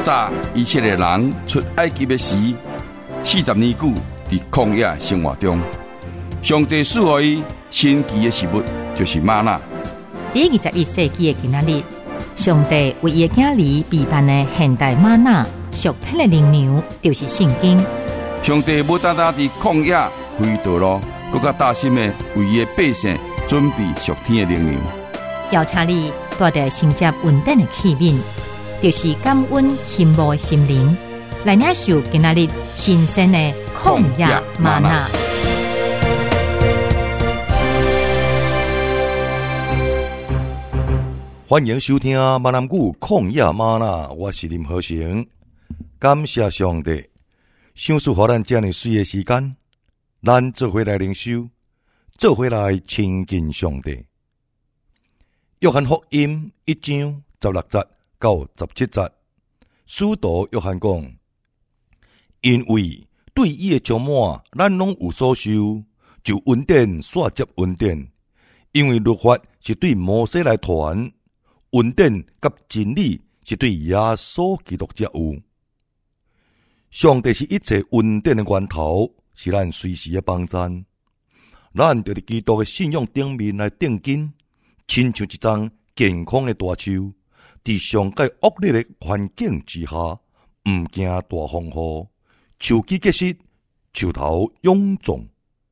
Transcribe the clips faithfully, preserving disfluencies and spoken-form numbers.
早以色列人出埃及的时，四十年久伫曠野生活中，上帝赐予伊神奇的食物，就是吗哪。 第二十一世纪的今仔日，上帝为伊的囝儿备办的现代吗哪属天的灵粮，就是圣经。 上帝不单单伫曠野开道路，更加大心的为伊的百姓准备属天的灵粮。 邀请你带着承接稳定的器皿，就是感恩羡慕的心灵，来领受今仔日新鲜的曠野吗哪。 欢迎收听闽南语旷野吗哪，我是林和成。感谢上帝，赏赐予咱这样水的时间，咱做回来灵修，做回来亲近上帝。约翰福音一章十六节到十七节，使徒约翰讲：因为对伊的充满，咱拢有所受，就恩典煞接恩典。因为律法是对摩西来传，恩典甲真理是对耶稣基督才有。上帝是一切恩典的源头，是咱随时的帮衬。咱就伫基督的信仰顶面来定根，亲像一丛健康的大树，伫上界恶劣的环境之下，毋惊大风雨，树基结实，树头勇壮。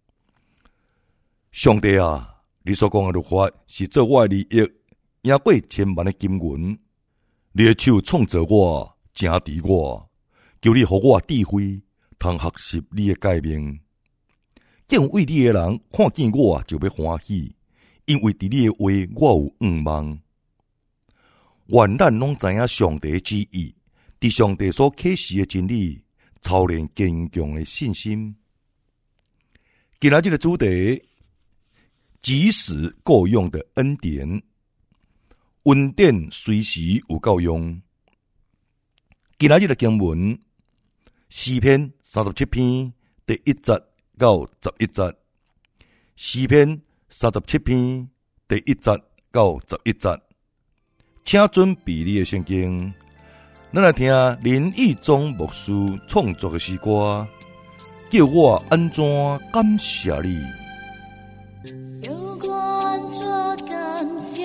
上帝啊，你所讲的律法是做我的利益，赢过千万的金银。你的手创造我，正治我，求你予我智慧，通学习你的诫命。敬畏你的人看见我就要欢喜，因为伫你的话我有盼望。愿咱拢知影上帝的旨意，伫上帝所启示的真理，操练坚强的信心。今仔日的主题，及时够用的恩典，恩典随时有够用。今仔日的经文，诗篇三十七篇第一节到十一节，诗篇三十七篇第一节到十一节，请准备你的圣经，咱来听林义忠牧师创作的诗歌，叫我安怎感谢你。 叫我安怎感谢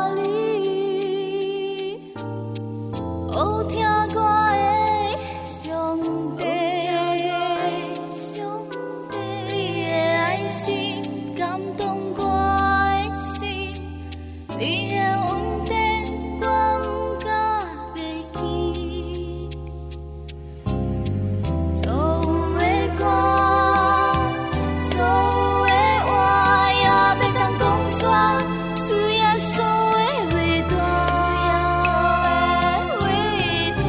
你，哦，听我的上帝，你的爱心感动我的心，你的恩典我有甲袂记，所有的歌，所有的话也要通讲煞，主耶稣的伟大，伟大。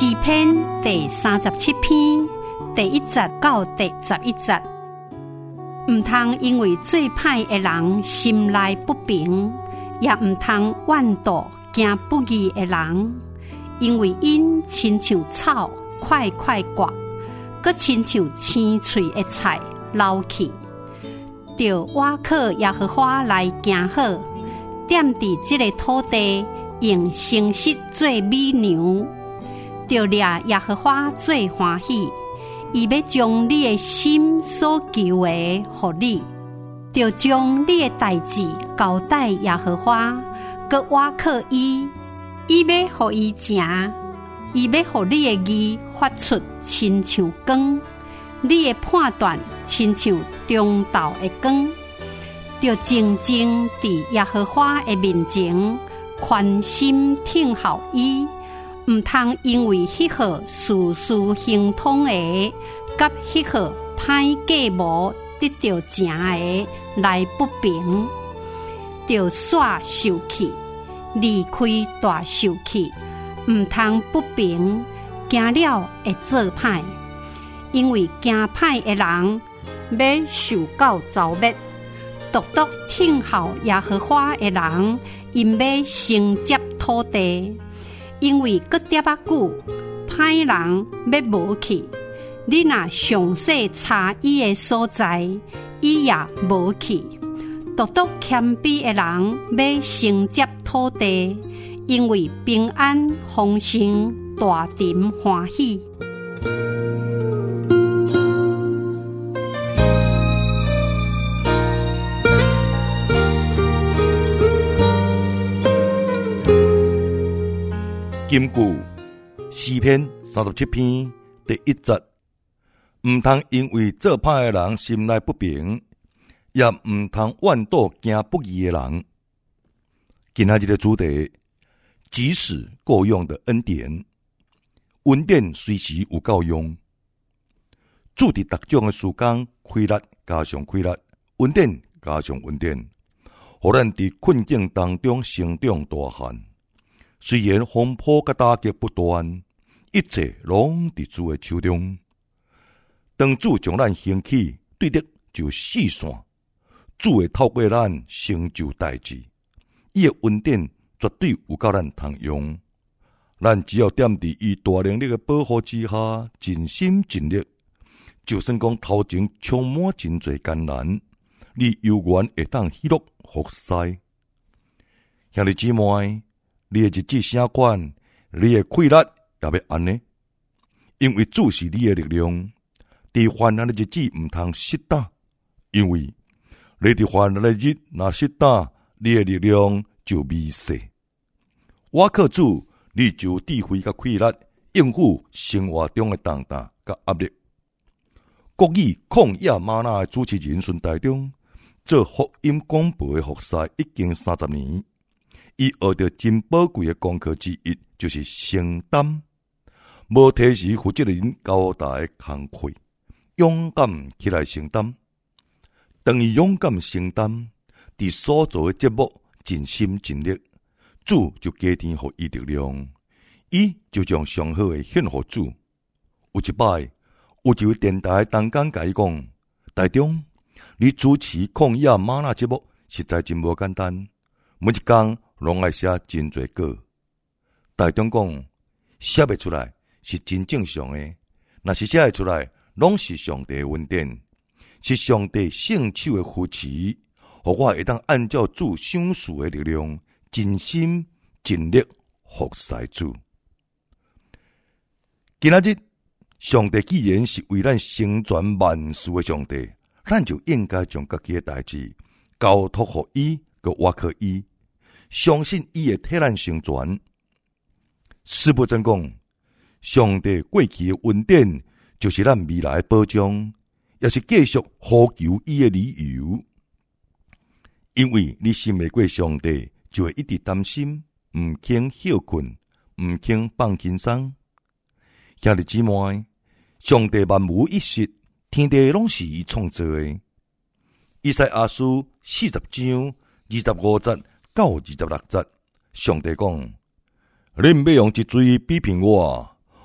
诗篇第三十七篇第一节到第十一节。唔通因为最歹的人心内不平，也唔通怨妒惊不义的人，因为因亲像草快快刮，佮亲像青翠的菜老去。着倚靠耶和华来行好，踮伫这个土地用诚实做美牛，着掠耶和华最欢喜。伊要将你的心所求的予你，就将你的代志交代耶和华，佮倚靠伊。伊要互伊食，伊要互你的义发出亲像光，你的判断亲像中昼的光。就静静伫耶和华的面前，宽心听候伊。唔通因为迄号事事行通的，甲迄号歹计无得到正的来不平，就煞受气，离开大受气，唔通不平，惊了会做歹，因为惊歹的人要受到遭灭。独独听候耶和华的人，因要承接土地。因为搁点仔久，歹人要无去，你若详细查伊的所在，伊也无去。独独谦卑的人要承接土地，因为平安丰盛，大甜欢喜。 金句诗篇三十七篇第一节，唔通因为做歹的人心内不平，也唔通怨妒惊不义的人。今仔日的主题，即使够用的恩典，恩典随时有够用。主伫逐种的事工开力加上开力，恩典加上恩典，互咱伫困境当中成长大汉。虽然风波甲打击不断，一切拢伫主的手中。当主将咱兴起，对得就四线，主会透过咱成就代志。伊的恩典绝对有够咱通用。咱只要踮伫伊大能力的保护之下，尽心尽力，就算讲头前充满真侪艰难，你犹原会当喜乐服侍。兄弟姊妹，你的日子啥款，你的快乐也要安呢？因为主是你的力量，伫患难的日子唔通失胆，因为你伫患难的日子若失胆，你的力量就微细。我靠主，你就有智慧甲快乐，应付生活中的重担甲压力。国语抗疫吗哪的主持人孙大中，做福音广播的服侍已经三十年。伊学到真宝贵的功课之一，就是承担。无提示负责人交代的工课，勇敢起来承担。当伊勇敢承担，伫所做的节目尽心尽力，主就加添予伊力量，伊就将上好的献予主。有一摆，有一位电台同工甲伊讲：台中，你主持抗疫吗哪节目实在真无简单，每一工拢爱写真侪稿。台中讲写袂出来是真正常的，若是写会出来，拢是上帝的恩典，是上帝圣手的扶持，互我会当按照主赏赐的力量，尽心尽力服侍主。今仔日，上帝既然是为咱成全万事的上帝，咱就应该将家己的代志交托予伊，佮倚靠伊。相信伊会替咱成全。师父真讲，上帝过去的恩典就是咱未来的保障，也是继续呼求伊的理由。因为你信未过上帝，就会一直担心，唔肯休困，唔肯放轻松。兄弟姊妹，上帝万无一失，天地拢是伊创造的。以赛亚书四十章二十五节到二十六节，上帝讲：恁要用一嘴批评我，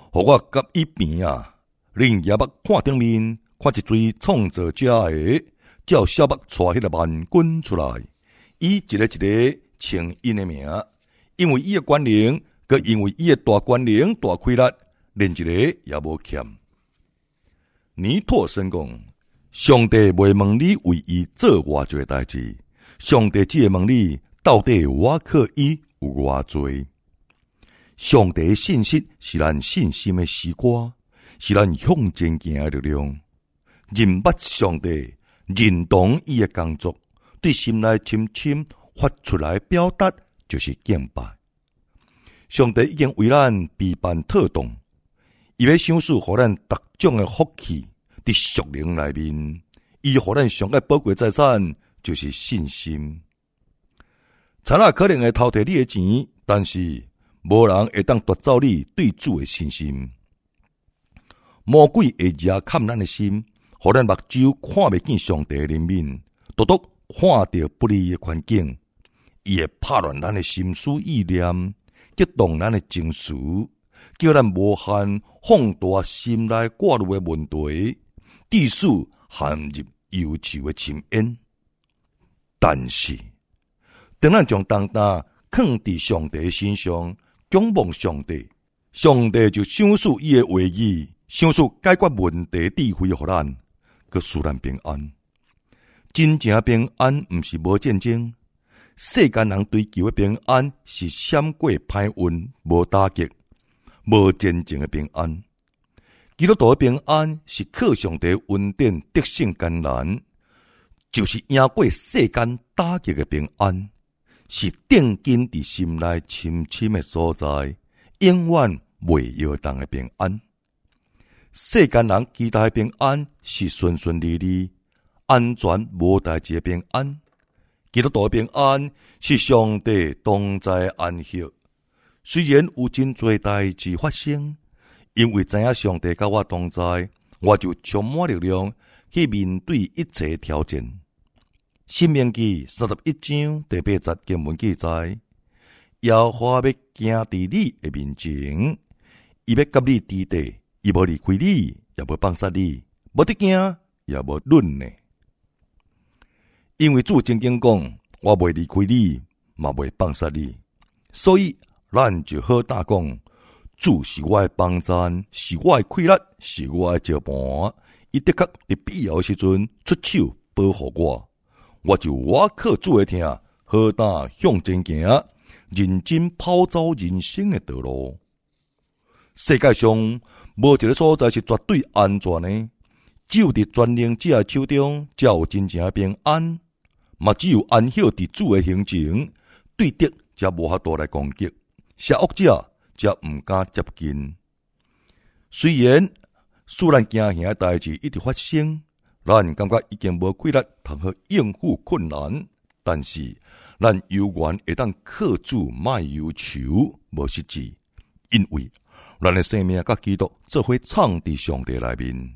互我甲伊边啊，恁也捌看顶面，看一堆创造者诶，照小目带迄个万军出来，伊一个一个称因诶名，因为伊诶权能，佮因为伊诶大权能、大气力，连一个也无欠。尼托森讲，上帝袂问你为伊做偌济代志，上帝只会问你到底我靠伊有偌济。上帝的信息是咱信心的诗歌，是咱向前行的力量。认捌上帝，认同伊的工作，对心内深深发出来表达，就是敬拜。上帝已经为咱备办妥当，伊要赏赐互咱各种的福气，伫属灵内面，伊互咱上个宝贵财产就是信心。贼仔可能会偷摕你的钱，但是无人会当夺走你对主的信心。魔鬼会压砍咱的心，互咱目睭看袂见上帝的怜悯，独独看到不利的环境，伊会拍乱咱的心思意念，激动咱的情绪，叫咱无限放大心内挂入的问题，致使陷入忧愁的深渊。但是，当咱将重担放伫上帝身上，仰望上帝，上帝就赏赐伊的话语，赏赐解决问题智慧互咱，佮使咱平安。真正平安毋是无战争，世间人追求的平安是闪过歹运，无打击，无真正的平安。基督徒的平安是靠上帝恩典得胜艰难，就是赢过世间打击的平安。是定根伫心内深深的所在，永远袂摇动的平安。世间人期待的平安是顺顺利利、安全无代志的平安。基督徒的平安是上帝同在的安息。虽然有真多代志发生，因为知影上帝甲我同在，我就充满力量去面对一切挑战。申命记三十一章第八节经文记载，耶和华要行伫你的面前，伊要甲你伫地，伊无离开你，也无放杀你，无得惊，也无论呢。因为主曾经讲，我袂离开你，嘛袂放杀你，所以咱就好胆讲，主是我的帮赞，是我的气力，是我的招盘，伊的确伫必要时阵出手保护我。我就我靠主的听，好胆向前行，认真跑走人生的道路。世界上无一个所在是绝对安全的，只有伫全能者的手中，才有真正的平安。嘛，只有安歇伫主的行程，对敌才无法度来攻击，邪恶者才毋敢接近。虽然使咱惊吓的代志一直发生，咱感觉已经无气力通好应付困难，但是咱犹原会当靠主卖忧愁无失志，因为咱的生命甲基督做伙藏伫上帝内面。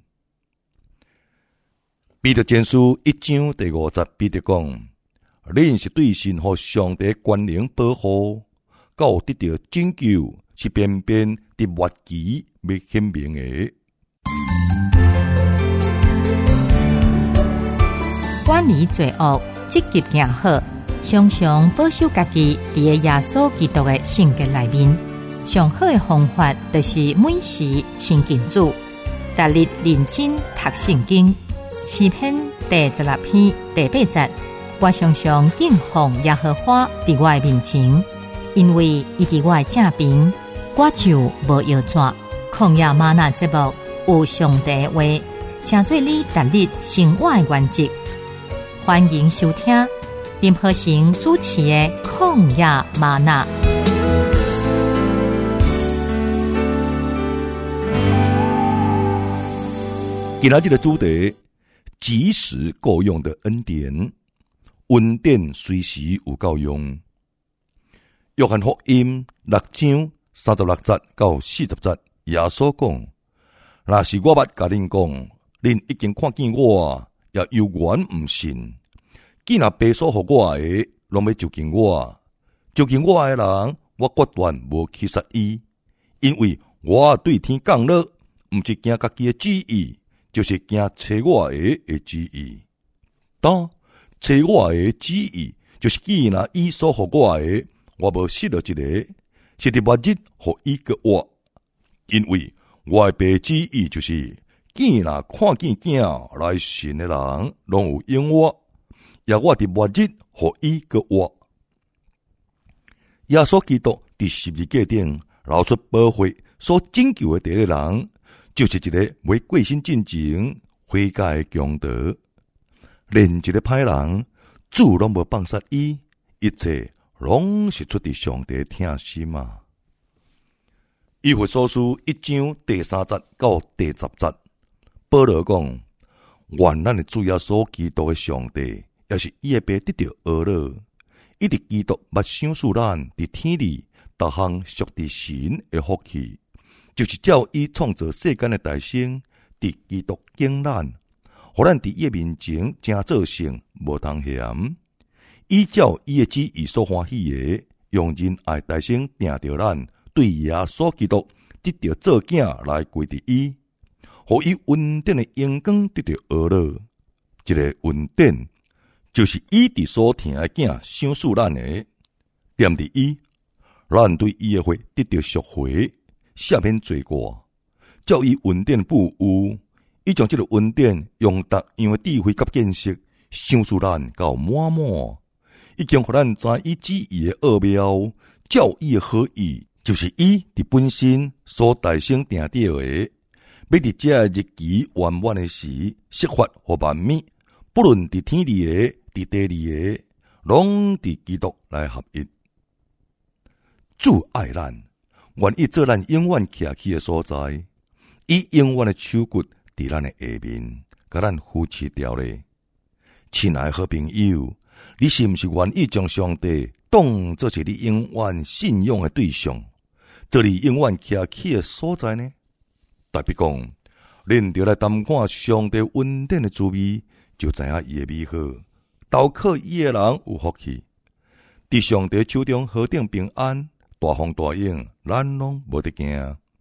彼得前书一章第五节，彼得讲：恁是对信互上帝权能保护，到得到拯救，是偏偏伫末期要显明的。 远离罪恶，积极行好，常常保守家己伫个耶稣基督的性格内面。上好的方法就是每时亲近主，逐日认真读圣经。诗篇第十六篇第八节，我常常敬奉耶和华伫我的面前，因为伊伫我的正边，我就无摇拽。曠野吗哪节目有上帝话，诚做你逐日生活的原则。欢迎收听林和成主持的旷野吗哪。 今仔日的主题：及时够用的恩典，恩典随时有够用。约翰福音六章三十六节到四十节，耶稣讲：若是我捌甲恁讲，恁已经看见我，也犹原毋信。既然爸所予我的，拢要就近我，就近我的人，我决断无去杀伊，因为我对天讲了，毋是惊家己的旨意，就是惊找我的的旨意。当找我的旨意，就是既然伊所互我的，我无失了一个，是伫末日互伊个我。因为我的爸旨意就是，既然看见囝来信的人，拢有永活，也我伫末日互伊个我。耶稣基督伫十字架顶流出宝血所拯救的第一个人，就是一个为过身进前悔改的强盗。连一个歹人，主拢无放杀伊，一切拢是出伫上帝疼心啊。以弗所书一章第三节到第十节，保罗讲：愿咱的主耶稣基督的上帝，也是伊的爸得到呵乐，伊伫基督捌赏赐咱伫天里逐项属伫神的福气，就是照伊创造世间的大成，伫基督敬咱，互咱伫伊面前正做成，无通嫌。依照伊的旨意所欢喜的，用仁爱大成定着咱。对耶稣基督得到做囝来归伫伊，互伊恩典的阳光得到呵乐。这个恩典就是伊伫所疼的囝赏赐咱的，踮伫伊，咱对伊的血得到赎回，赦免罪过，照伊恩典富有，伊将这个恩典用逐样的智慧甲见识赏赐咱到满满，已经互咱知伊旨意的奥妙，照伊的好意。就是伊伫本身所大成定着的，要伫这日期圆满的时，释法和万物，不论伫天里的、伫地里的，拢伫基督来合一。主爱咱，愿意做咱永远徛起的所在，伊永远的手骨伫咱的下面，甲咱扶持掉咧。亲爱好朋友，你是毋是愿意将上帝当作是你永远信仰的对象？这里永远徛起的所在呢？特别讲，恁着来谈看上帝恩典的滋味，就知影伊的美好。投靠伊的人有福气，伫上帝手中何等平安，大风大影，咱拢无得惊。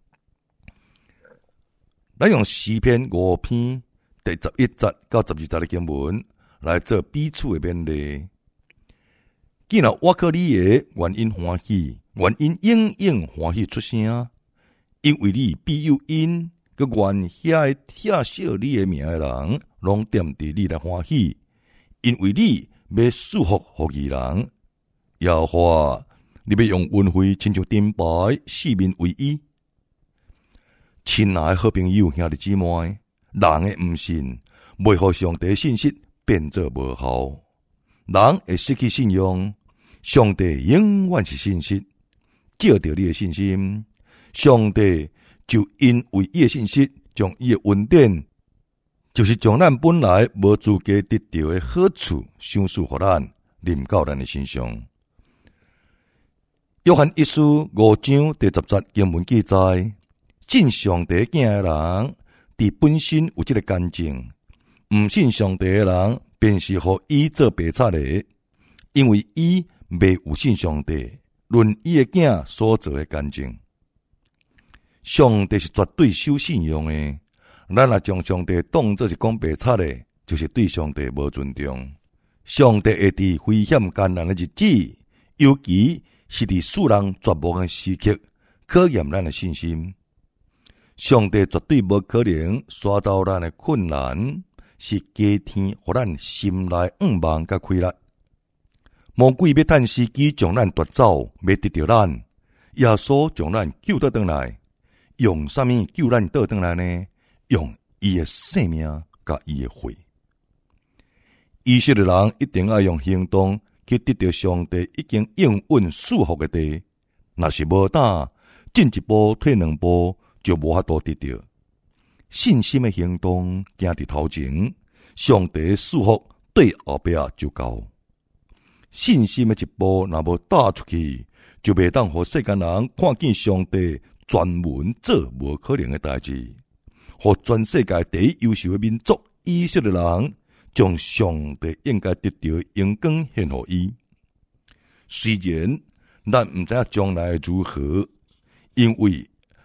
咱用诗篇五篇第十一节到十二节的经文来做彼此的勉励。既然我靠你的原因欢喜，原因应应欢喜出声，因为你必有因，佮愿遐个写笑你的名的人，拢踮伫你来欢喜，因为你要祝福互义人。耶和华，你要用恩惠亲像金牌，四面为衣。亲爱的好朋友兄弟姊妹，人的毋信，袂互上帝信息变做无效，人会失去信仰。上帝永远是信息，借着你的信心，上帝就因为伊的信息，将伊的恩典，就是将咱本来无资格得到的好处，赏赐互咱，临到咱的身上。约翰一书五章第十节经文记载，信上帝囝的人，伫本身有这个干净；毋信上帝的人，便是互伊做白贼的，因为伊未有信上帝，论伊的囝所做的干净。上帝是绝对守信用的，咱若将上帝当作是讲白贼的，就是对上帝无尊重。上帝会伫危险艰难的日子，尤其是伫世人绝望的时刻，考验咱的信心。上帝绝对无可能刷走咱的困难，是加添互咱心内仰望甲快乐。魔鬼要趁时机将咱夺走，要得到咱。耶稣将咱救倒转来，用啥物救咱倒转来呢？用伊的生命甲伊的血。以色列人一定要用行动去得到上帝已经应允祝福的地。若是无胆，进一步退两步，就无法度得到。信心的行动行伫头前，上帝的祝福对后壁就够。信心的一步若无踏出去，就袂当互世间人看见上帝专门做无可能的代志，互全世界第一优秀的民族以色列人，将上帝应该得到的荣光献互伊。虽然咱毋知影将来如何，因为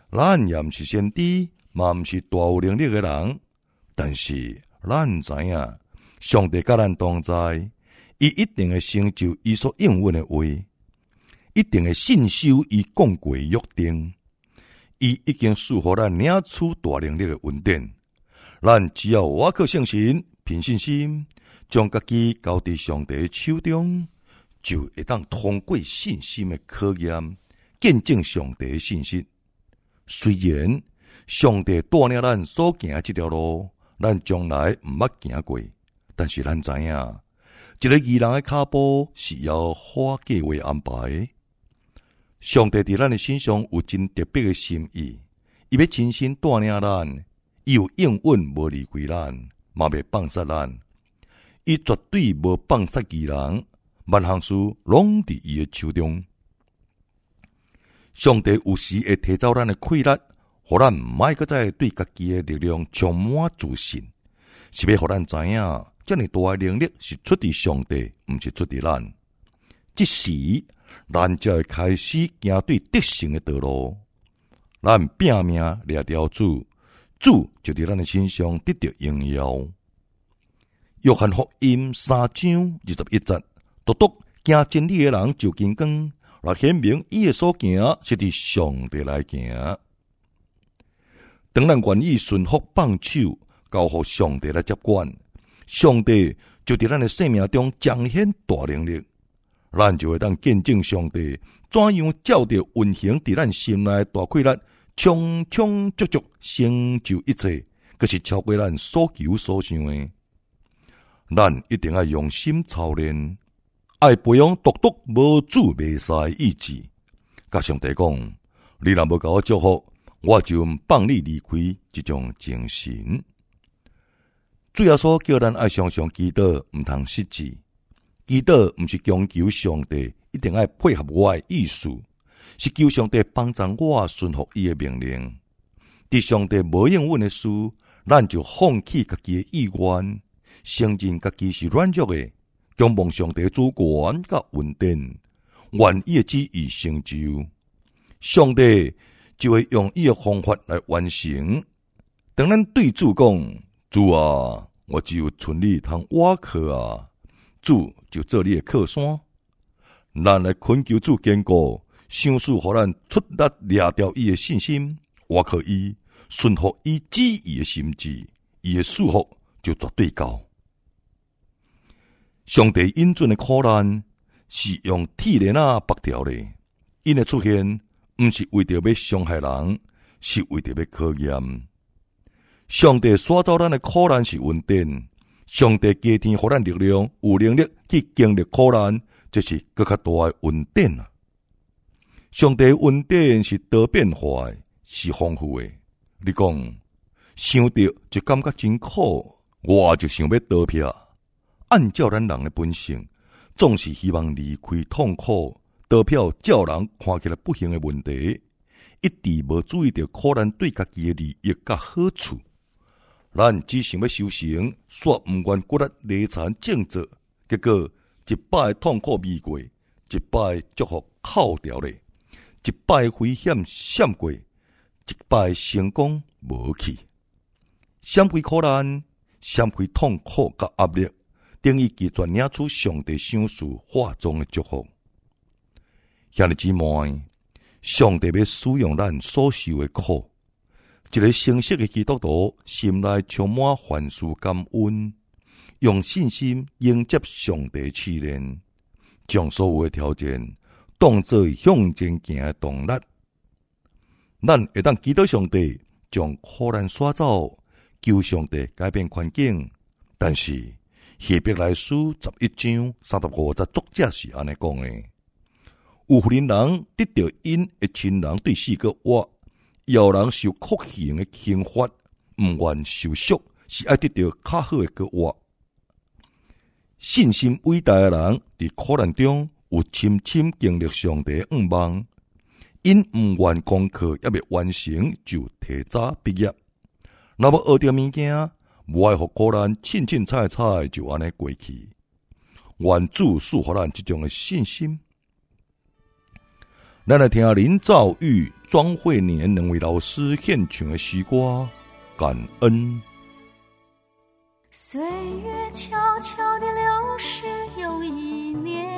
咱也毋是先知，嘛毋是大有能力诶人，但是咱知影，上帝甲咱同在，伊一定会成就伊所应允诶话，一定会信守伊讲过约定。伊已经赐予咱领取大能力诶恩典，咱只要我靠信心、凭信心，将家己交伫上帝诶手中，就会当通过信心诶考验，见证上帝诶信息。虽然上帝带领咱所行这条路，咱将来毋捌行过，但是咱知影，一个义人诶脚步是要花计划安排。上帝伫咱诶身上有真特别诶心意，伊要亲身带领咱，伊有应允无离开咱，嘛袂放杀咱。伊绝对无放杀义人，万项事拢伫伊诶手中。上帝有时会提走咱诶溃力，互咱毋爱搁再对家己诶力量充满自信，是要互咱知影，遮尔大诶能力是出自上帝，毋是出自咱。即时咱才会开始行对得胜诶道路。咱拼命掠条主，主就伫咱诶身上得到荣耀。约翰福音三章二十一节，独独行真理诶人就金刚，来显明伊诶所行是伫上帝来行。当咱愿意顺服放手，交互上帝来接管，上帝就伫咱诶生命中彰显大能力。咱就会当见证上帝怎样照着运行伫咱心内大溃力，充充足足成就一切，可是超过咱所求所想的。咱一定要用心操练，爱培养独独无主袂使意志。甲上帝讲，你若无甲我祝福，我就放你离开这种精神。主耶稣叫咱爱常常祈祷，毋通失志。祈祷毋是强求上帝一定要配合我的意思，是求上帝帮助我顺服伊的命令。伫上帝无应允的事，咱就放弃家己的意愿，承认家己是软弱的，仰望上帝主权甲恩典，愿伊的旨意成就。上帝就会用伊的方法来完成。当咱对主讲：主啊，我只有存你通倚靠啊！主就做你的靠山，咱来恳求主坚固，想使互咱出力掠掉伊的信心，倚靠伊，顺服伊旨意的心志，伊的束缚就绝对够。上帝引准的苦难是用铁链啊绑条的，因的出现毋是为着要伤害人，是为着要考验。上帝刷走咱的苦难是恩典。上帝加添互咱力量，有能力去经历苦难，这是更较大的恩典啊！上帝恩典是多变化的，是丰富的。你讲想到就感觉真苦，我就想要逃避。按照咱人的本性，总是希望离开痛苦，逃避照人看起来不幸的问题，一直无注意到苦难对家己的利益甲好处。咱只想要修行，却毋愿骨力累残正直，结果一摆痛苦未过，一摆祝福扣掉咧，一摆危险闪过，一摆成功无去。闪开苦难，闪开痛苦甲压力，等于拒绝领取上帝赏赐化妆的祝福。兄弟姊妹，上帝要使用咱所受的苦。一个诚实的基督徒，心内充满凡事感恩，用信心迎接上帝试炼，将所有的条件当作向前行的动力。咱会当祈祷上帝将苦难刷走，求上帝改变环境。但是希伯来书十一章三十五节作者是安尼讲的：有福人人得到因的亲人对四个话。有人受酷刑的刑罚，毋愿受赎，是爱得到较好的果活。信心伟大的人，伫苦难中有深深经历上帝恩望，因毋愿功课也未完成就提早毕业。若要学着物件，无爱互苦难凊凊彩彩就安尼过去。愿主赐予咱这种的信心。 咱来听林兆玉、庄慧年两位老师献唱的诗歌《感恩》。 岁月悄悄地流逝又一年，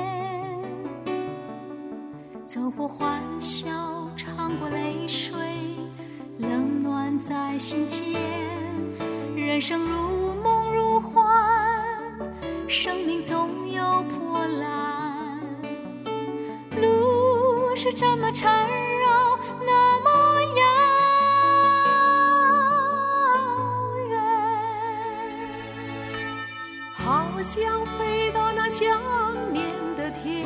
走过欢笑，尝过泪水，冷暖在心间。人生如梦如幻，生命总有波澜，路是这么缠绕，那么遥远，好像飞到那想念的天，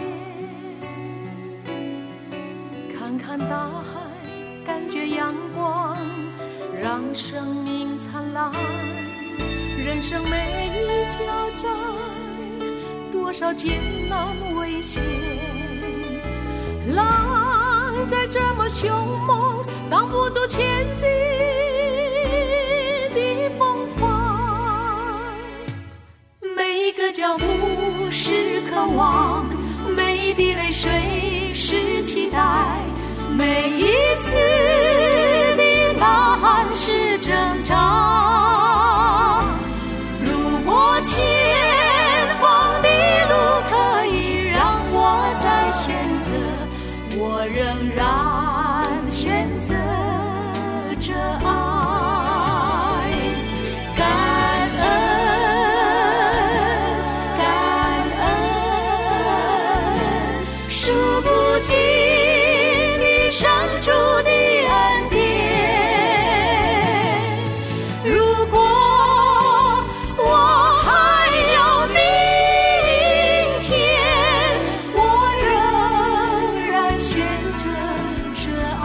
看看大海，感觉阳光，让生命灿烂。人生每一小站，多少艰难危险，浪在这么凶猛，挡不住前进的风帆。每一个脚步是渴望，每一滴泪水是期待，每一次的呐喊是挣扎。如果前方的路可以让我再选择，我仍然选择这爱。感恩感恩，数不尽你生出的恩典。如果我还有明天，我仍然选择这爱。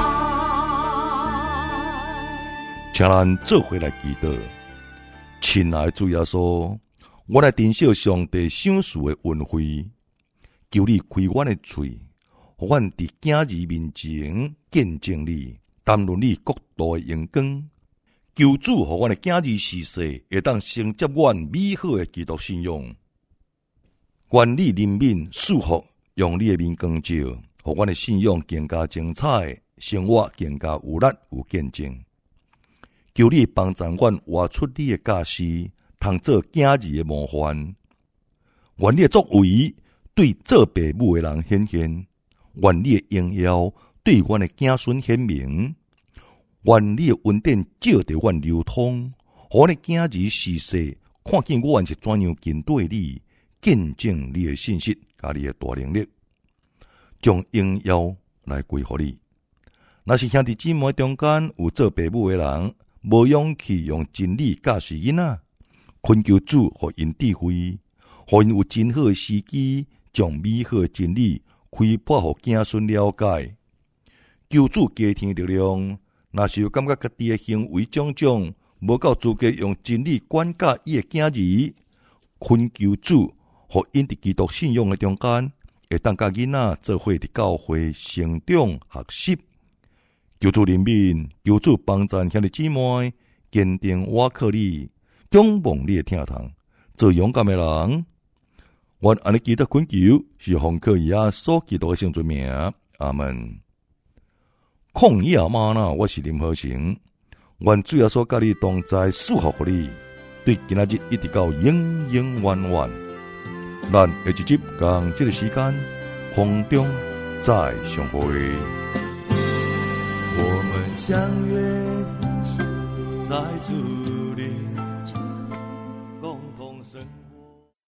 请咱做伙来祈祷。亲爱的主耶稣，我来珍惜上帝赏赐的恩惠，求你开阮的嘴，互阮伫囝儿面前见证你，谈论你国度的荣光。求主互阮的囝儿时世会当承接阮美好的基督信仰。愿你人民祝福，用你的面光照，互阮的信仰更加精彩，生活更加有力有见证。求你帮助阮活出你的价值，通做囝儿的模范。愿你的作为对做父母的人显现，愿你的荣耀对阮的子孙显明。愿你的恩典照着阮流通，互阮的囝儿时世看见阮是怎样跟对你，见证你的信息，甲你的大能力，将荣耀来归乎你。若是兄弟姊妹中间有做父母的人，无勇气用真理教示囡仔，恳求主互因智慧，互因有真好的时机，将美好的真理开播互子孙了解。求主加添力量，若是有感觉家己的行为种种无够资格用真理管教伊的囝儿，恳求主互因伫基督信仰的中间，会当甲囡仔做伙伫教会成长学习。求主怜悯，求主帮助兄弟姊妹，坚定倚靠你，仰望你的听堂，做勇敢的人。愿安尼祈祷恳求，是奉靠耶稣基督的圣尊名，阿门。旷野吗哪，我是林和成。愿主耶稣甲你同在，祝福互你，对今仔日一直到永永远远。咱下一集共这个时间，空中再相会。 我们相约在主里。